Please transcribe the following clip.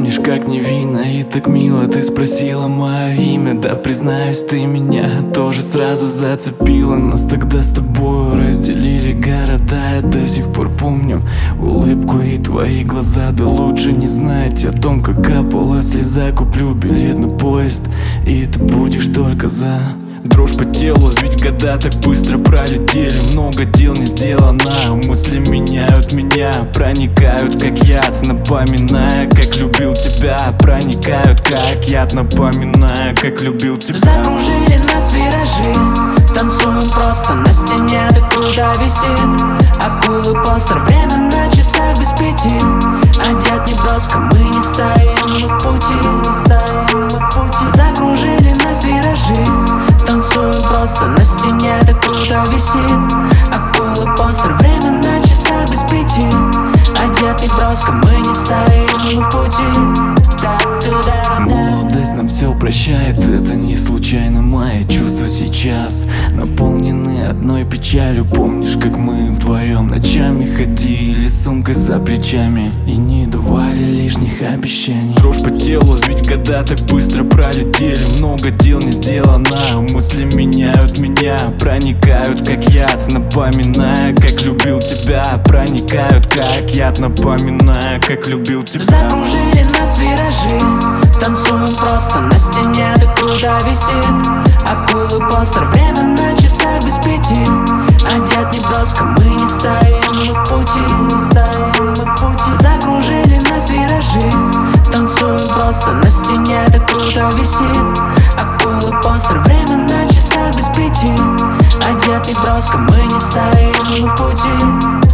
помнишь, как невинно и так мило ты спросила мое имя? Да, признаюсь, ты меня тоже сразу зацепила. Нас тогда с тобой разделили города. Я до сих пор помню улыбку и твои глаза. Да лучше не знать о том, как капала слеза. Куплю билет на поезд, и ты будешь только за. Дрожь по телу, ведь года так быстро пролетели. Много дел не сделано, мысли меняют меня, проникают как яд, напоминая, как любил тебя. Проникают как яд, напоминая, как любил тебя. Закружили нас виражи, танцуем просто на стене, так круто висит акулы постер, время на часах без 5. Одет неброско, мы не стоим, мы в пути. Закружили нас виражи, танцуем просто на стене, так круто висит акулы постер, время на часах без 5. Одет неброско, мы не стоим, мы в пути. Молодость нам все прощает, это не случайно. Мои чувства сейчас наполнены одной печалью. Помнишь, как мы вдвоем ночами ходили с сумкой за плечами и не давали лишних обещаний? Дрожь по телу, ведь года так быстро пролетели. Много дел не сделано, мысли меняют меня, проникают как яд, напоминая, как любил тебя. Проникают как яд, напоминая, как любил тебя. Закружили нас виражи, танцуем просто на стене, так круто висит акулы постер, время на часах без 5. Одет неброско, мы не стоим, мы в пути. Закружили нас виражи, танцуем просто на стене, так круто висит акулы постер, время на часах без 5. Одет неброско, мы не стоим, мы в пути.